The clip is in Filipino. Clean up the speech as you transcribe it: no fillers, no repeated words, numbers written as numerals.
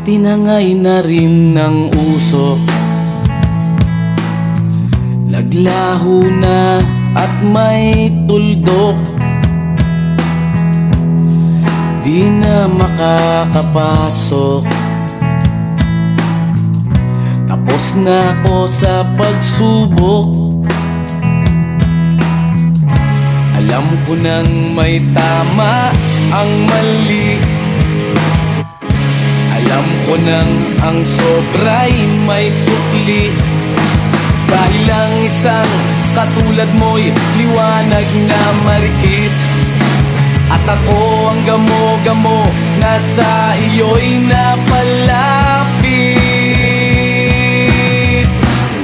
tinangay na rin ng usok, naglaho na at may tuldok, di na makakapasok. Tapos na ako sa pagsubok, alam ko nang may tama ang mali, alam ko nang ang sobra'y may sukli. Dahil lang isang katulad mo'y liwanag na marikit, at ako ang gamo-gamo na sa iyo'y napala.